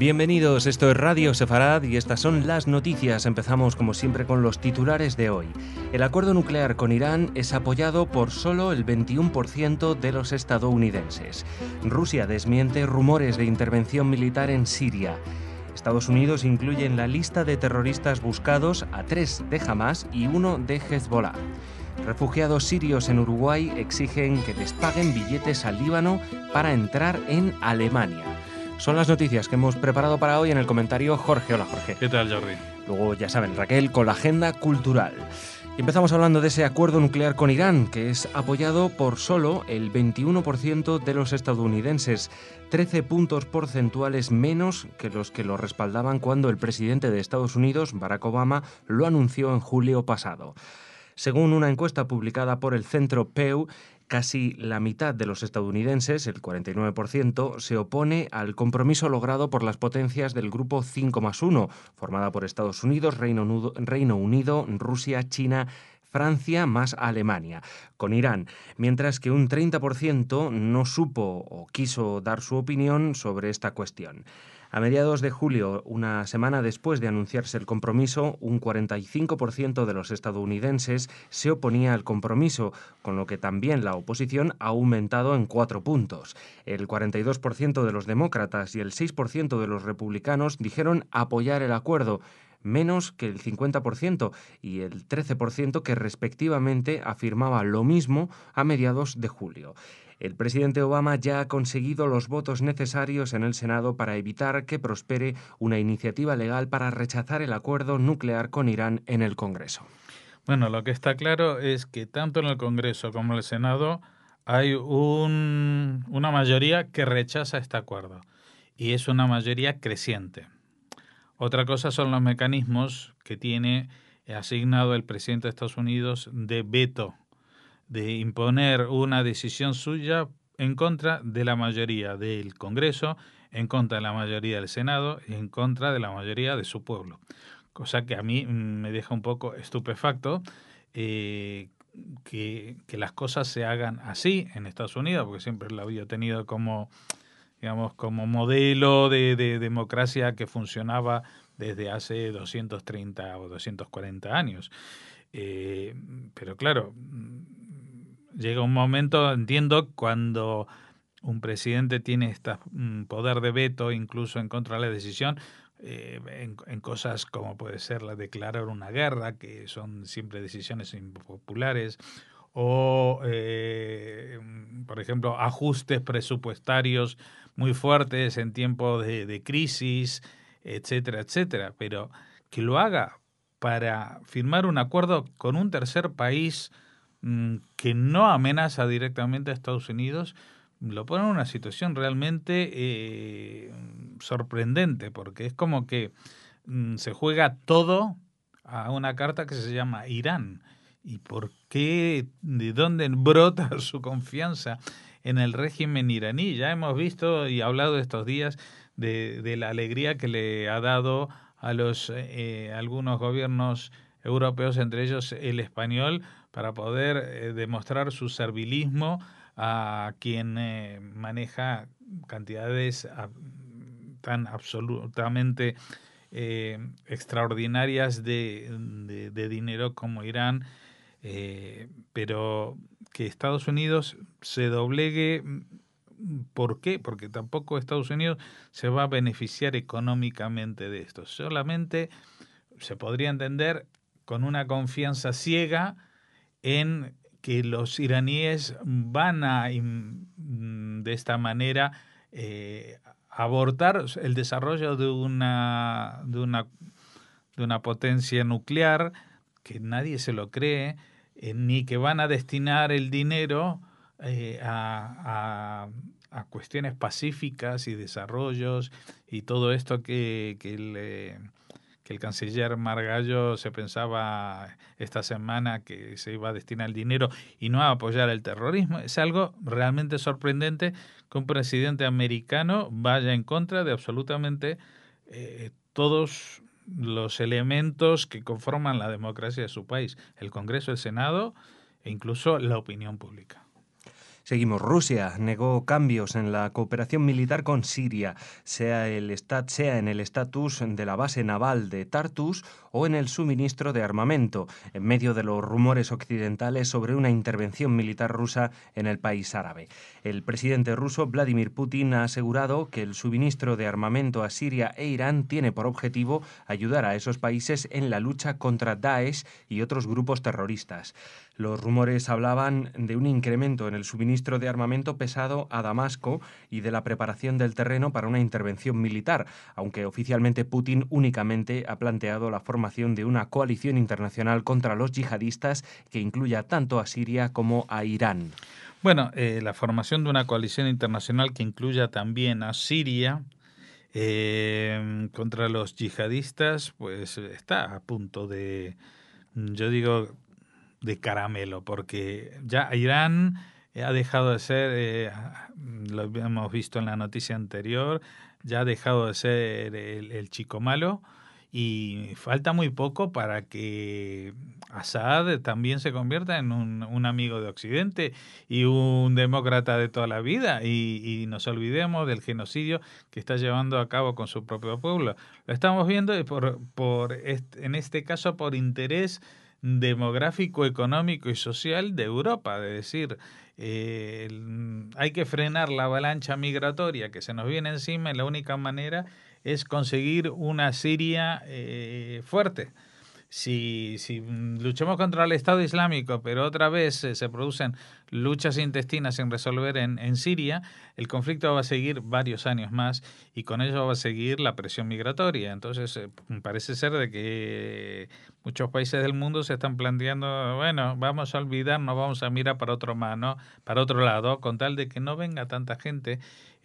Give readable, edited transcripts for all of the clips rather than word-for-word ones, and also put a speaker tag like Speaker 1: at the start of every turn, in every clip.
Speaker 1: Bienvenidos, esto es Radio Sefarad y estas son las noticias. Empezamos como siempre con los titulares de hoy. El acuerdo nuclear con Irán es apoyado por solo el 21% de los estadounidenses. Rusia desmiente rumores de intervención militar en Siria. Estados Unidos incluye en la lista de terroristas buscados a 3 de Hamás y 1 de Hezbollah. Refugiados sirios en Uruguay exigen que les paguen billetes al Líbano para entrar en Alemania. Son las noticias que hemos preparado para hoy. En el comentario Jorge. Hola, Jorge.
Speaker 2: ¿Qué tal, Jordi?
Speaker 1: Luego, ya saben, Raquel con la agenda cultural. Y empezamos hablando de ese acuerdo nuclear con Irán, que es apoyado por solo el 21% de los estadounidenses, 13 puntos porcentuales menos que los que lo respaldaban cuando el presidente de Estados Unidos, Barack Obama, lo anunció en julio pasado. Según una encuesta publicada por el Centro Pew, casi la mitad de los estadounidenses, el 49%, se opone al compromiso logrado por las potencias del Grupo 5+1, formada por Estados Unidos, Reino Unido, Rusia, China, Francia más Alemania, con Irán, mientras que un 30% no supo o quiso dar su opinión sobre esta cuestión. A mediados de julio, una semana después de anunciarse el compromiso, un 45% de los estadounidenses se oponía al compromiso, con lo que también la oposición ha aumentado en 4 puntos. El 42% de los demócratas y el 6% de los republicanos dijeron apoyar el acuerdo, menos que el 50% y el 13% que respectivamente afirmaba lo mismo a mediados de julio. El presidente Obama ya ha conseguido los votos necesarios en el Senado para evitar que prospere una iniciativa legal para rechazar el acuerdo nuclear con Irán en el Congreso.
Speaker 2: Bueno, lo que está claro es que tanto en el Congreso como en el Senado hay una mayoría que rechaza este acuerdo y es una mayoría creciente. Otra cosa son los mecanismos que tiene asignado el presidente de Estados Unidos de veto, de imponer una decisión suya en contra de la mayoría del Congreso, en contra de la mayoría del Senado y en contra de la mayoría de su pueblo. Cosa que a mí me deja un poco estupefacto que las cosas se hagan así en Estados Unidos, porque siempre lo había tenido como, digamos, como modelo de democracia que funcionaba desde hace 230 o 240 años. Pero claro, llega un momento, entiendo, cuando un presidente tiene este poder de veto incluso en contra de la decisión, en cosas como puede ser la declarar una guerra, que son siempre decisiones impopulares, o, por ejemplo, ajustes presupuestarios muy fuertes en tiempos de crisis, etcétera, etcétera. Pero que lo haga para firmar un acuerdo con un tercer país que no amenaza directamente a Estados Unidos, lo pone en una situación realmente sorprendente, porque es como que se juega todo a una carta que se llama Irán. ¿Y por qué? ¿De dónde brota su confianza en el régimen iraní? Ya hemos visto y hablado estos días de la alegría que le ha dado a algunos gobiernos europeos, entre ellos el español, para poder demostrar su servilismo a quien maneja cantidades tan absolutamente extraordinarias de dinero como Irán, pero que Estados Unidos se doblegue. ¿Por qué? Porque tampoco Estados Unidos se va a beneficiar económicamente de esto. Solamente se podría entender con una confianza ciega en que los iraníes van a, de esta manera, abortar el desarrollo de una potencia nuclear, que nadie se lo cree, ni que van a destinar el dinero a cuestiones pacíficas y desarrollos y todo esto que el canciller Margallo se pensaba esta semana que se iba a destinar el dinero y no a apoyar el terrorismo. Es algo realmente sorprendente que un presidente americano vaya en contra de absolutamente todos los elementos que conforman la democracia de su país, el Congreso, el Senado e incluso la opinión pública.
Speaker 1: Seguimos. Rusia negó cambios en la cooperación militar con Siria, sea en el estatus de la base naval de Tartus o en el suministro de armamento, en medio de los rumores occidentales sobre una intervención militar rusa en el país árabe. El presidente ruso Vladimir Putin ha asegurado que el suministro de armamento a Siria e Irán tiene por objetivo ayudar a esos países en la lucha contra Daesh y otros grupos terroristas. Los rumores hablaban de un incremento en el suministro de armamento pesado a Damasco y de la preparación del terreno para una intervención militar, aunque oficialmente Putin únicamente ha planteado la formación de una coalición internacional contra los yihadistas que incluya tanto a Siria como a Irán.
Speaker 2: Bueno, la formación de una coalición internacional que incluya también a Siria contra los yihadistas, pues está a punto de, yo digo, de caramelo, porque ya Irán ha dejado de ser, lo hemos visto en la noticia anterior, ya ha dejado de ser el chico malo, y falta muy poco para que Assad también se convierta en un amigo de Occidente y un demócrata de toda la vida, y nos olvidemos del genocidio que está llevando a cabo con su propio pueblo. Lo estamos viendo en este caso por interés demográfico, económico y social de Europa, es decir, hay que frenar la avalancha migratoria que se nos viene encima y la única manera es conseguir una Siria fuerte. Si luchamos contra el Estado Islámico, pero otra vez se producen luchas intestinas sin resolver en Siria, el conflicto va a seguir varios años más y con ello va a seguir la presión migratoria. Entonces parece ser de que muchos países del mundo se están planteando, bueno, vamos a olvidarnos, vamos a mirar para otro lado, con tal de que no venga tanta gente,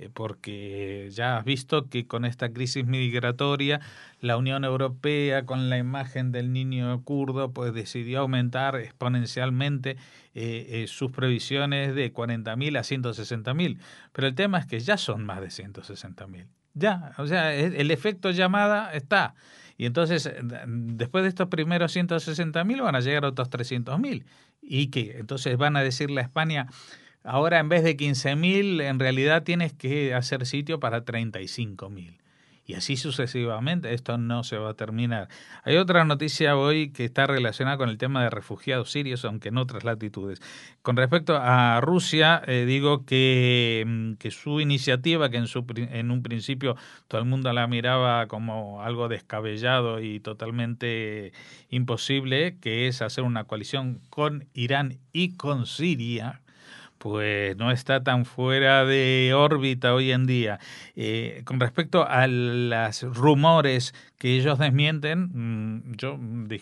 Speaker 2: porque ya has visto que con esta crisis migratoria la Unión Europea, con la imagen del niño kurdo, pues decidió aumentar exponencialmente sus previsiones de 40.000 a 160.000. Pero el tema es que ya son más de 160.000. Ya, o sea, el efecto llamada está. Y entonces, después de estos primeros 160.000 van a llegar a otros 300.000. ¿Y qué? Entonces van a decirle a España, ahora en vez de 15.000, en realidad tienes que hacer sitio para 35.000. Y así sucesivamente, esto no se va a terminar. Hay otra noticia hoy que está relacionada con el tema de refugiados sirios, aunque en otras latitudes. Con respecto a Rusia, digo que su iniciativa, que en un principio todo el mundo la miraba como algo descabellado y totalmente imposible, que es hacer una coalición con Irán y con Siria, pues no está tan fuera de órbita hoy en día. Con respecto a los rumores que ellos desmienten, yo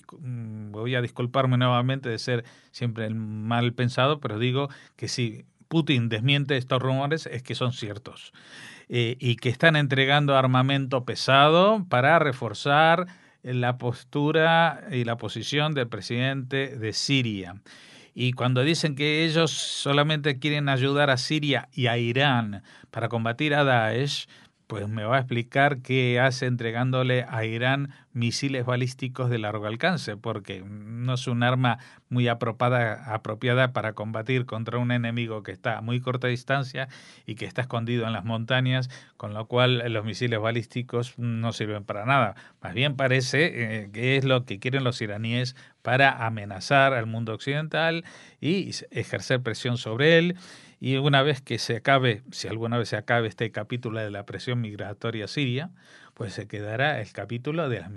Speaker 2: voy a disculparme nuevamente de ser siempre el mal pensado, pero digo que si Putin desmiente estos rumores es que son ciertos, y que están entregando armamento pesado para reforzar la postura y la posición del presidente de Siria. Y cuando dicen que ellos solamente quieren ayudar a Siria y a Irán para combatir a Daesh, pues me va a explicar qué hace entregándole a Irán misiles balísticos de largo alcance, porque no es un arma muy apropiada para combatir contra un enemigo que está a muy corta distancia y que está escondido en las montañas, con lo cual los misiles balísticos no sirven para nada. Más bien parece que es lo que quieren los iraníes para amenazar al mundo occidental y ejercer presión sobre él. Y una vez que se acabe, si alguna vez se acabe este capítulo de la presión migratoria siria, pues se quedará el capítulo de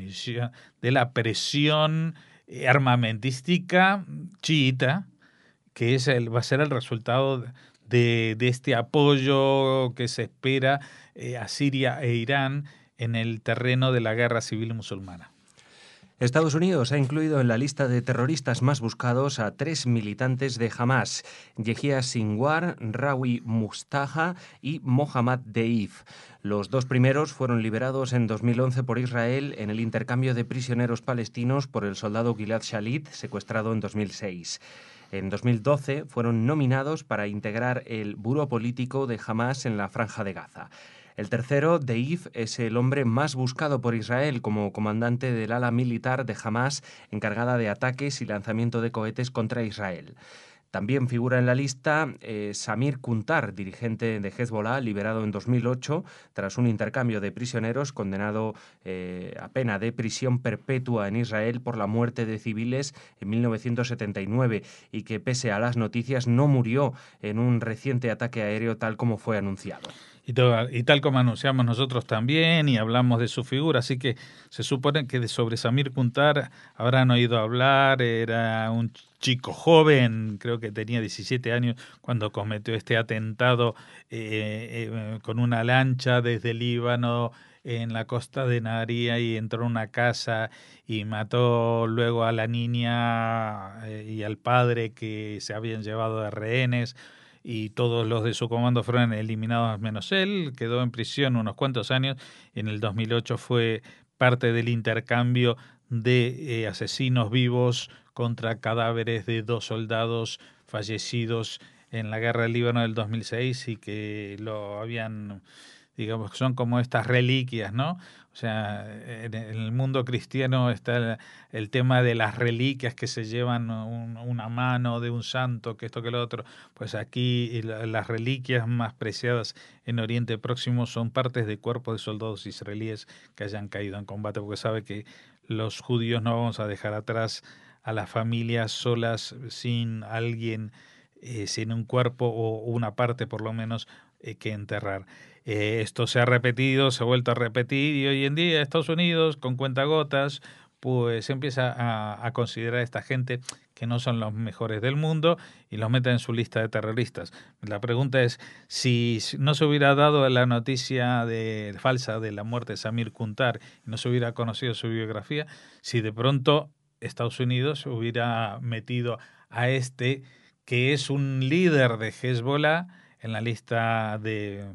Speaker 2: la presión armamentística chiita, que va a ser el resultado de este apoyo que se espera a Siria e Irán en el terreno de la guerra civil musulmana.
Speaker 1: Estados Unidos ha incluido en la lista de terroristas más buscados a 3 militantes de Hamás, Yehia Sinwar, Rawi Mustafa y Mohammad Deif. Los dos primeros fueron liberados en 2011 por Israel en el intercambio de prisioneros palestinos por el soldado Gilad Shalit, secuestrado en 2006. En 2012 fueron nominados para integrar el buró político de Hamás en la Franja de Gaza. El tercero, Deif, es el hombre más buscado por Israel como comandante del ala militar de Hamás encargada de ataques y lanzamiento de cohetes contra Israel. También figura en la lista Samir Kuntar, dirigente de Hezbollah, liberado en 2008 tras un intercambio de prisioneros, condenado a pena de prisión perpetua en Israel por la muerte de civiles en 1979 y que, pese a las noticias, no murió en un reciente ataque aéreo tal como fue anunciado.
Speaker 2: Y tal como anunciamos nosotros también y hablamos de su figura, así que se supone que sobre Samir Kuntar habrán oído hablar. Era un chico joven, creo que tenía 17 años cuando cometió este atentado con una lancha desde Líbano en la costa de Naharía, y entró en una casa y mató luego a la niña y al padre que se habían llevado de rehenes, y todos los de su comando fueron eliminados menos él. Quedó en prisión unos cuantos años. En el 2008 fue parte del intercambio de asesinos vivos contra cadáveres de 2 soldados fallecidos en la guerra del Líbano del 2006, y que lo habían, digamos, son como estas reliquias, ¿no? O sea, en el mundo cristiano está el tema de las reliquias que se llevan una mano de un santo, que esto que lo otro. Pues aquí las reliquias más preciadas en Oriente Próximo son partes de cuerpos de soldados israelíes que hayan caído en combate, porque sabe que los judíos no vamos a dejar atrás a las familias solas sin alguien, sin un cuerpo o una parte por lo menos que enterrar. Esto se ha repetido, se ha vuelto a repetir, y hoy en día Estados Unidos, con cuentagotas, pues empieza a considerar a esta gente que no son los mejores del mundo y los mete en su lista de terroristas. La pregunta es, si no se hubiera dado la noticia falsa de la muerte de Samir Kuntar y no se hubiera conocido su biografía, si de pronto Estados Unidos hubiera metido a este, que es un líder de Hezbollah, en la lista de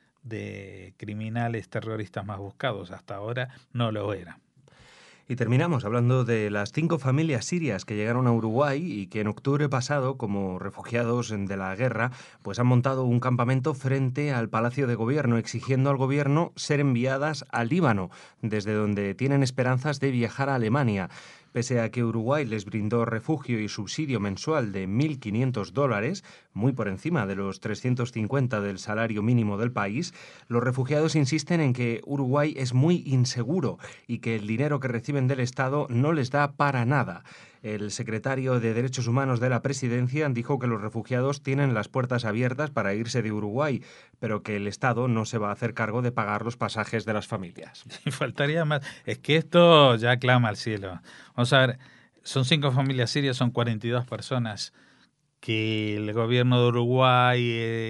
Speaker 2: criminales terroristas más buscados. Hasta ahora no lo era.
Speaker 1: Y terminamos hablando de las 5 familias sirias que llegaron a Uruguay y que en octubre pasado, como refugiados de la guerra, pues han montado un campamento frente al Palacio de Gobierno, exigiendo al gobierno ser enviadas al Líbano, desde donde tienen esperanzas de viajar a Alemania. Pese a que Uruguay les brindó refugio y subsidio mensual de $1.500, muy por encima de los 350 del salario mínimo del país, los refugiados insisten en que Uruguay es muy inseguro y que el dinero que reciben del Estado no les da para nada. El secretario de Derechos Humanos de la Presidencia dijo que los refugiados tienen las puertas abiertas para irse de Uruguay, pero que el Estado no se va a hacer cargo de pagar los pasajes de las familias.
Speaker 2: Faltaría más. Es que esto ya clama al cielo. Vamos a ver, son 5 familias sirias, son 42 personas que el gobierno de Uruguay,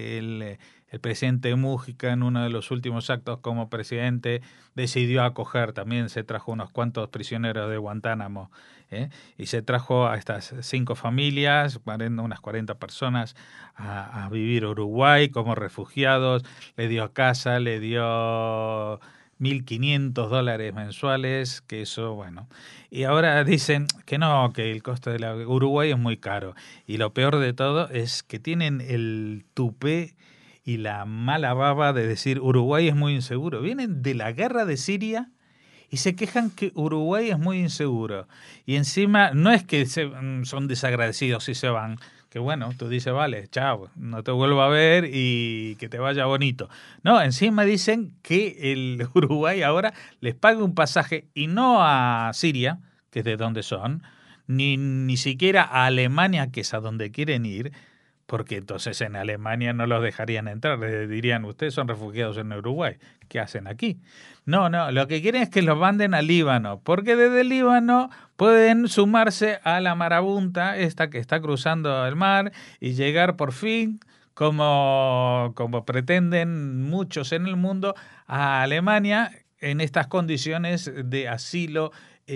Speaker 2: el presidente Mújica, en uno de los últimos actos como presidente, decidió acoger. También se trajo unos cuantos prisioneros de Guantánamo, y se trajo a estas 5 familias, unas 40 personas, a vivir a Uruguay como refugiados. Le dio casa, le dio $1.500 mensuales, que eso, bueno. Y ahora dicen que no, que el costo de Uruguay es muy caro. Y lo peor de todo es que tienen el tupé y la mala baba de decir Uruguay es muy inseguro. Vienen de la guerra de Siria y se quejan que Uruguay es muy inseguro. Y encima no es que son desagradecidos si se van, que bueno, tú dices, vale, chao, no te vuelvo a ver y que te vaya bonito. No, encima dicen que el Uruguay ahora les paga un pasaje, y no a Siria, que es de donde son, ni siquiera a Alemania, que es a donde quieren ir, porque entonces en Alemania no los dejarían entrar, les dirían, ustedes son refugiados en Uruguay, ¿qué hacen aquí? No, lo que quieren es que los manden a Líbano, porque desde el Líbano pueden sumarse a la marabunta esta que está cruzando el mar y llegar por fin, como pretenden muchos en el mundo, a Alemania en estas condiciones de asilo,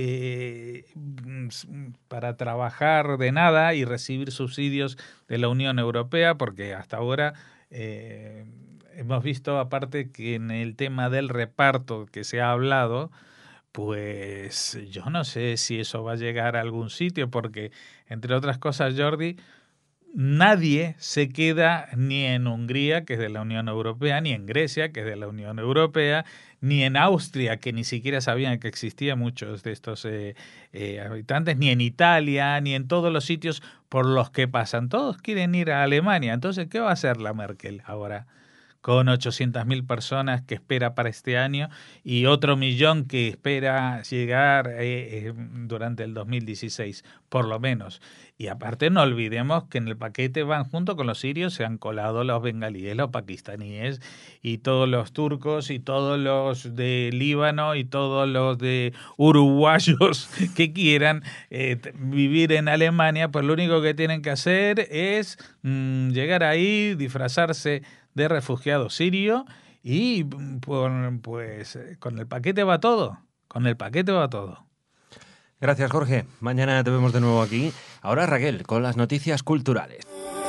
Speaker 2: para trabajar de nada y recibir subsidios de la Unión Europea, porque hasta ahora hemos visto, aparte, que en el tema del reparto que se ha hablado, pues yo no sé si eso va a llegar a algún sitio, porque, entre otras cosas, Jordi, nadie se queda ni en Hungría, que es de la Unión Europea, ni en Grecia, que es de la Unión Europea, ni en Austria, que ni siquiera sabían que existían muchos de estos habitantes, ni en Italia, ni en todos los sitios por los que pasan. Todos quieren ir a Alemania. Entonces, ¿qué va a hacer la Merkel ahora? Con 800.000 personas que espera para este año y otro millón que espera llegar durante el 2016, por lo menos. Y aparte no olvidemos que en el paquete van junto con los sirios, se han colado los bengalíes, los pakistaníes y todos los turcos y todos los de Líbano y todos los de uruguayos que quieran vivir en Alemania. Pues lo único que tienen que hacer es llegar ahí, disfrazarse de refugiado sirio y pues con el paquete va todo, con el paquete va todo.
Speaker 1: Gracias, Jorge. Mañana te vemos de nuevo aquí. Ahora Raquel, con las noticias culturales.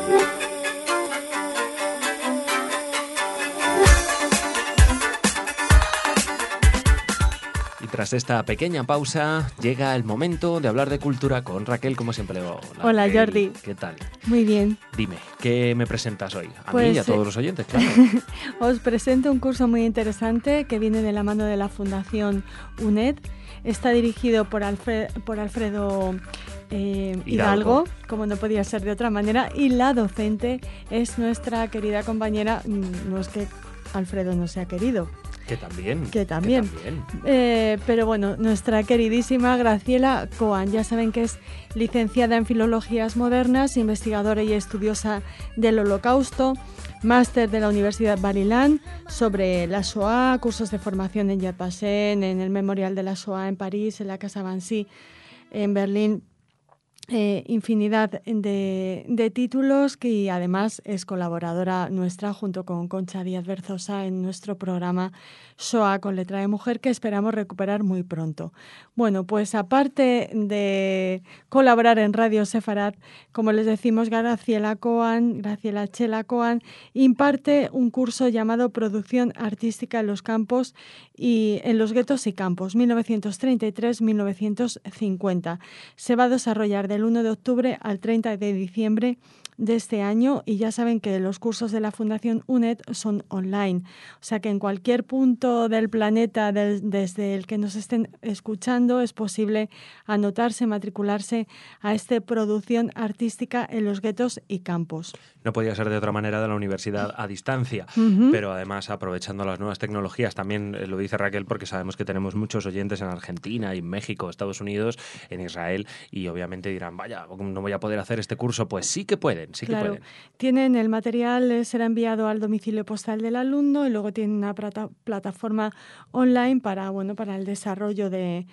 Speaker 1: Y tras esta pequeña pausa, llega el momento de hablar de cultura con Raquel, como siempre.
Speaker 3: Hola, Jordi.
Speaker 1: ¿Qué tal?
Speaker 3: Muy bien.
Speaker 1: Dime, ¿qué me presentas hoy? A
Speaker 3: Pues,
Speaker 1: mí y a todos los oyentes, claro.
Speaker 3: Os presento un curso muy interesante que viene de la mano de la Fundación UNED. Está dirigido por Alfredo Hidalgo, como no podía ser de otra manera, y la docente es nuestra querida compañera, no es que Alfredo no sea querido.
Speaker 1: Que también.
Speaker 3: Pero bueno, nuestra queridísima Graciela Coan, ya saben que es licenciada en Filologías Modernas, investigadora y estudiosa del Holocausto, máster de la Universidad Bar-Ilan sobre la Shoah, cursos de formación en Yad Vashem, en el Memorial de la Shoah en París, en la Casa Bansi en Berlín. Infinidad de títulos, que además es colaboradora nuestra junto con Concha Díaz Berzosa en nuestro programa Shoah con letra de mujer, que esperamos recuperar muy pronto. Bueno, pues aparte de colaborar en Radio Sefarat, como les decimos, Graciela Chela Coan imparte un curso llamado Producción Artística en los Campos y en los Guetos y Campos, 1933-1950. Se va a desarrollar del 1 de octubre al 30 de diciembre de este año, y ya saben que los cursos de la Fundación UNED son online, o sea que en cualquier punto del planeta desde el que nos estén escuchando es posible anotarse, matricularse a esta producción artística en los guetos y campos.
Speaker 1: No podía ser de otra manera, de la universidad a distancia, pero además aprovechando las nuevas tecnologías. También lo dice Raquel porque sabemos que tenemos muchos oyentes en Argentina, en México, Estados Unidos, en Israel, y obviamente dirán, vaya, no voy a poder hacer este curso. Pues sí que pueden, sí que pueden.
Speaker 3: Tienen el material, será enviado al domicilio postal del alumno, y luego tienen una plataforma online para el desarrollo de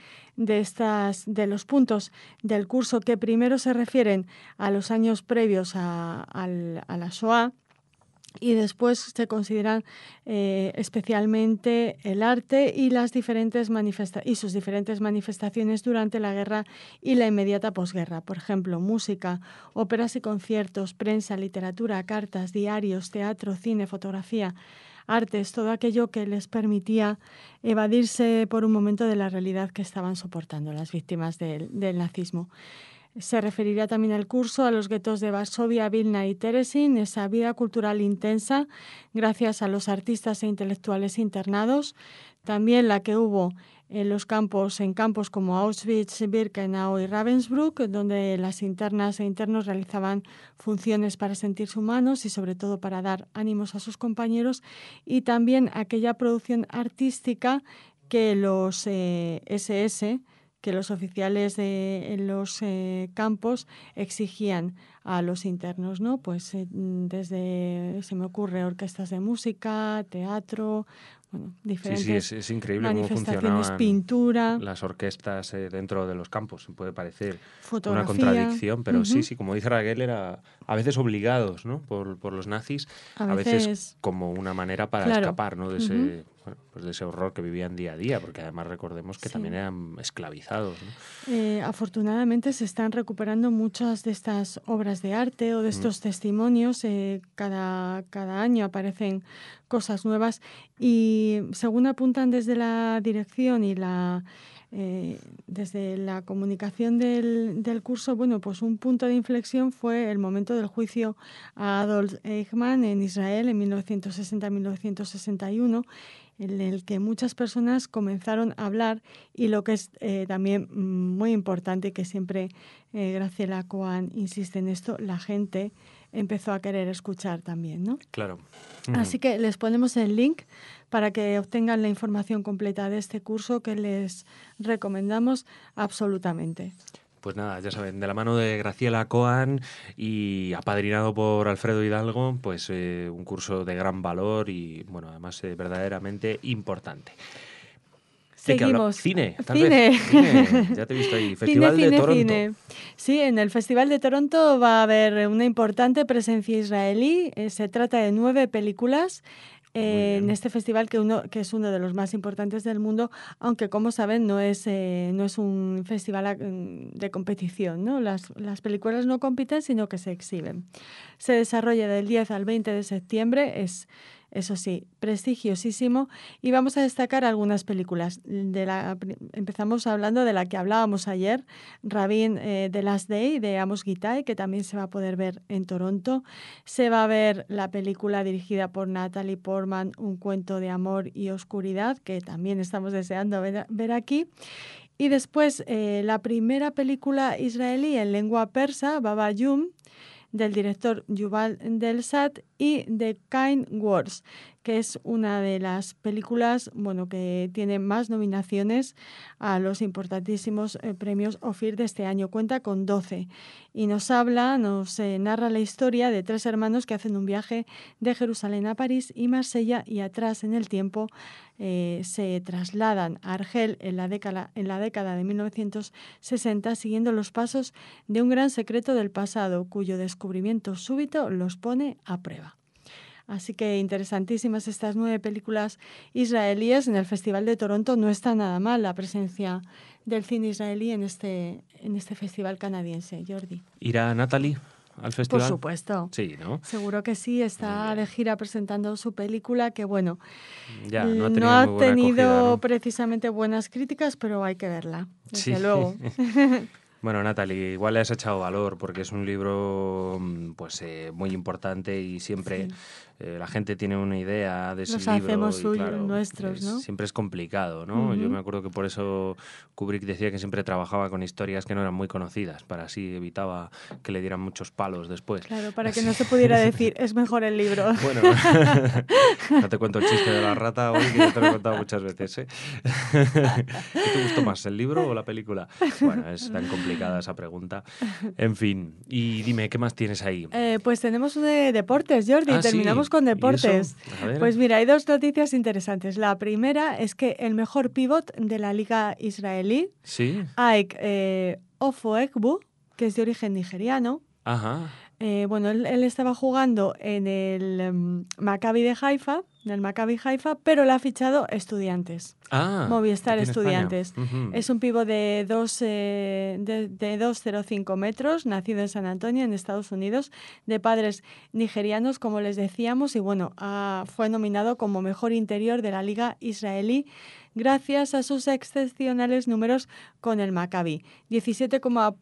Speaker 3: los puntos del curso, que primero se refieren a los años previos a la Shoah, y después se consideran especialmente el arte y las diferentes sus diferentes manifestaciones durante la guerra y la inmediata posguerra. Por ejemplo, música, óperas y conciertos, prensa, literatura, cartas, diarios, teatro, cine, fotografía, artes, todo aquello que les permitía evadirse por un momento de la realidad que estaban soportando las víctimas del nazismo. Se referirá también al curso a los guetos de Varsovia, Vilna y Terezín, esa vida cultural intensa gracias a los artistas e intelectuales internados, también la que hubo en campos como Auschwitz, Birkenau y Ravensbrück, donde las internas e internos realizaban funciones para sentirse humanos y sobre todo para dar ánimos a sus compañeros, y también aquella producción artística que los SS, que los oficiales en los campos exigían a los internos, ¿no? Pues desde, se me ocurre, orquestas de música, teatro, diferentes
Speaker 1: es increíble
Speaker 3: manifestaciones,
Speaker 1: cómo funcionaban
Speaker 3: pintura,
Speaker 1: las orquestas dentro de los campos. Puede parecer
Speaker 3: fotografía,
Speaker 1: una contradicción, pero sí, como dice Raquel, era a veces obligados, ¿no? por los nazis, a veces como una manera para escapar, ¿no? de ese horror que vivían día a día, porque además recordemos que también eran esclavizados, ¿no?
Speaker 3: Afortunadamente se están recuperando muchas de estas obras de arte o de estos testimonios. Cada año aparecen cosas nuevas, y según apuntan desde la dirección y la desde la comunicación del curso, bueno, pues un punto de inflexión fue el momento del juicio a Adolf Eichmann en Israel en 1960-1961, en el que muchas personas comenzaron a hablar, y lo que es también muy importante, y que siempre Graciela Cohen insiste en esto, la gente empezó a querer escuchar también, ¿no?
Speaker 1: Claro.
Speaker 3: Así que les ponemos el link para que obtengan la información completa de este curso, que les recomendamos absolutamente.
Speaker 1: Pues nada, ya saben, de la mano de Graciela Cohen y apadrinado por Alfredo Hidalgo, pues un curso de gran valor y, bueno, además verdaderamente importante.
Speaker 3: Seguimos.
Speaker 1: Cine, tal
Speaker 3: cine.
Speaker 1: vez. Cine. Ya te he visto ahí. Festival de Toronto.
Speaker 3: Cine. Sí, en el Festival de Toronto va a haber una importante presencia israelí. Se trata de 9 películas en este festival, que es uno de los más importantes del mundo, aunque, como saben, no es un festival de competición, ¿no? Las películas no compiten, sino que se exhiben. Se desarrolla del 10 al 20 de septiembre, eso sí, prestigiosísimo, y vamos a destacar algunas películas. Empezamos hablando de la que hablábamos ayer, Rabin, The Last Day, de Amos Gitay, que también se va a poder ver en Toronto. Se va a ver la película dirigida por Natalie Portman, Un cuento de amor y oscuridad, que también estamos deseando ver aquí. Y después la primera película israelí en lengua persa, Baba Yum, del director Yuval Delsat, y The Kind Words, que es una de las películas, bueno, que tiene más nominaciones a los importantísimos premios Ophir de este año. Cuenta con 12 y nos narra la historia de 3 hermanos que hacen un viaje de Jerusalén a París y Marsella, y atrás en el tiempo se trasladan a Argel en la década de 1960, siguiendo los pasos de un gran secreto del pasado, cuyo descubrimiento súbito los pone a prueba. Así que interesantísimas estas 9 películas israelíes. En el Festival de Toronto no está nada mal la presencia del cine israelí en este festival canadiense. Jordi.
Speaker 1: ¿Irá Natalie al festival?
Speaker 3: Por supuesto.
Speaker 1: Sí, ¿no?
Speaker 3: Seguro que sí. Está de gira presentando su película, que bueno,
Speaker 1: ya,
Speaker 3: no ha tenido ¿no? precisamente buenas críticas, pero hay que verla, desde luego.
Speaker 1: Bueno, Natalie, igual le has echado valor porque es un libro pues muy importante y siempre la gente tiene una idea de ese libro.
Speaker 3: Los hacemos
Speaker 1: y,
Speaker 3: suyos,
Speaker 1: claro,
Speaker 3: nuestros, ¿no?
Speaker 1: Siempre es complicado, ¿no? Yo me acuerdo que por eso Kubrick decía que siempre trabajaba con historias que no eran muy conocidas, para así evitaba que le dieran muchos palos después.
Speaker 3: Claro, para que no se pudiera decir, es mejor el libro.
Speaker 1: Bueno, no te cuento el chiste de la rata hoy, que ya te lo he contado muchas veces, ¿eh? ¿Qué te gustó más, el libro o la película? Bueno, es tan complicada esa pregunta. En fin, y dime, ¿qué más tienes ahí?
Speaker 3: Pues tenemos de deportes, Jordi. Terminamos con deportes. Pues mira, hay 2 noticias interesantes. La primera es que el mejor pívot de la liga israelí, Ike Ofoegbu, que es de origen nigeriano.
Speaker 1: Ajá.
Speaker 3: Bueno, él estaba jugando en el Maccabi de Haifa, pero le ha fichado Estudiantes. Movistar Estudiantes. Es un pívot de 2,05 metros, nacido en San Antonio, en Estados Unidos, de padres nigerianos, como les decíamos, y bueno, fue nominado como mejor interior de la liga israelí gracias a sus excepcionales números con el Maccabi. 17,1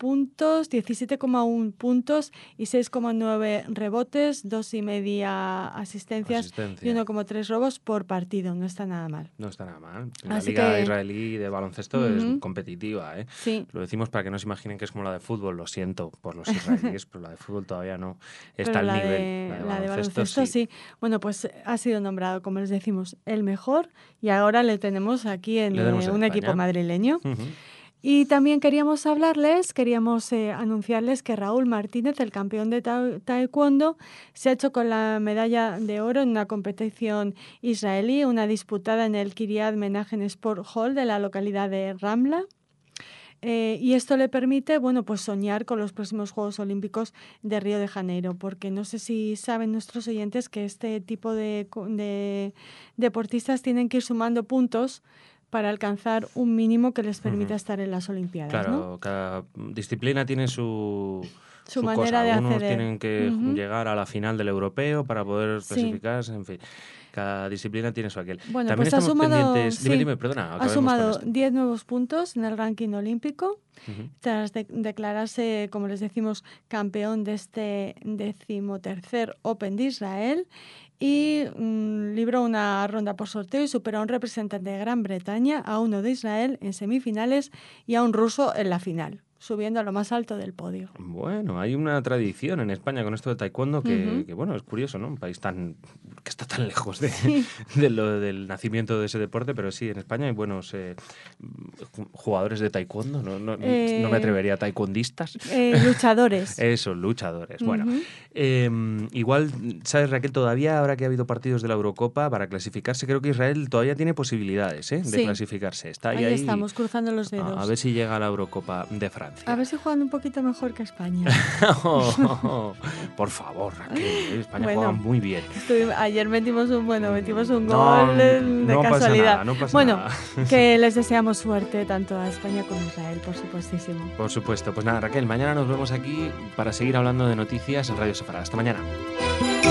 Speaker 3: puntos y 6,9 rebotes, 2,5 asistencias y 1,3 robos por partido. No está nada mal.
Speaker 1: No está nada mal. La liga israelí de baloncesto es competitiva, ¿eh?
Speaker 3: Sí.
Speaker 1: Lo decimos para que no se imaginen que es como la de fútbol. Lo siento por los israelíes, pero la de fútbol todavía no está al nivel.
Speaker 3: La de baloncesto sí. Bueno, pues ha sido nombrado, como les decimos, el mejor, y ahora le tenemos aquí en un equipo madrileño. Y también queríamos anunciarles que Raúl Martínez, el campeón de taekwondo, se ha hecho con la medalla de oro en una competición israelí, una disputada en el Kiryat Menachem Sport Hall de la localidad de Ramla. Y esto le permite, bueno, pues soñar con los próximos Juegos Olímpicos de Río de Janeiro, porque no sé si saben nuestros oyentes que este tipo de deportistas tienen que ir sumando puntos para alcanzar un mínimo que les permita estar en las Olimpiadas.
Speaker 1: Claro,
Speaker 3: ¿no?
Speaker 1: Cada disciplina tiene su
Speaker 3: manera
Speaker 1: cosa.
Speaker 3: de
Speaker 1: Algunos
Speaker 3: acceder.
Speaker 1: tienen que llegar a la final del europeo para poder clasificarse, en fin. Cada disciplina tiene su aquel.
Speaker 3: Bueno,
Speaker 1: También
Speaker 3: pues ha
Speaker 1: estamos
Speaker 3: sumado,
Speaker 1: pendientes... Dime, perdona.
Speaker 3: Ha sumado
Speaker 1: con
Speaker 3: 10 nuevos puntos en el ranking olímpico, tras declararse, como les decimos, campeón de este 13º Open de Israel, y libró una ronda por sorteo y superó a un representante de Gran Bretaña, a uno de Israel en semifinales y a un ruso en la final, subiendo a lo más alto del podio.
Speaker 1: Bueno, hay una tradición en España con esto del taekwondo que bueno, es curioso, ¿no? Un país que está tan lejos del nacimiento de ese deporte, pero sí, en España hay buenos jugadores de taekwondo, no me atrevería a taekwondistas.
Speaker 3: Luchadores.
Speaker 1: Eso, luchadores. Bueno, igual, ¿sabes, Raquel? Todavía, ahora que ha habido partidos de la Eurocopa, para clasificarse, creo que Israel todavía tiene posibilidades de clasificarse. Está ahí
Speaker 3: estamos, cruzando los dedos.
Speaker 1: A ver si llega a la Eurocopa de Francia.
Speaker 3: A ver si juegan un poquito mejor que España.
Speaker 1: Por favor, Raquel, España juega muy bien.
Speaker 3: Ayer metimos un gol de casualidad.
Speaker 1: No pasa nada.
Speaker 3: Que les deseamos suerte tanto a España como a Israel, por supuestísimo.
Speaker 1: Por supuesto. Pues nada, Raquel, mañana nos vemos aquí para seguir hablando de noticias en Radio Sefarad. Hasta mañana.